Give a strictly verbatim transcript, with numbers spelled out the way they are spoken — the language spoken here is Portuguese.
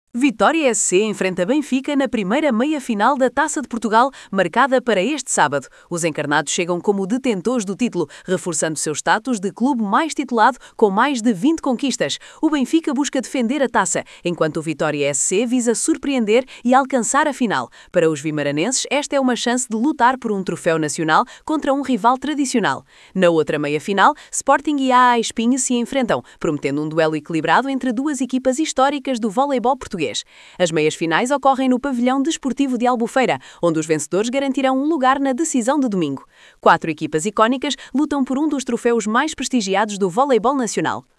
Vitória S C enfrenta Benfica na primeira meia-final da Taça de Portugal, marcada para este sábado. Os encarnados chegam como detentores do título, reforçando seu status de clube mais titulado com mais de vinte conquistas. O Benfica busca defender a taça, enquanto o Vitória S C visa surpreender e alcançar a final. Para os vimaranenses, esta é uma chance de lutar por um troféu nacional contra um rival tradicional. Na outra meia-final, Sporting e A A Espinho se enfrentam, prometendo um duelo equilibrado entre duas equipas históricas do voleibol português. As meias-finais ocorrem no pavilhão desportivo de Albufeira, onde os vencedores garantirão um lugar na decisão de domingo. Quatro equipas icónicas lutam por um dos troféus mais prestigiados do voleibol nacional.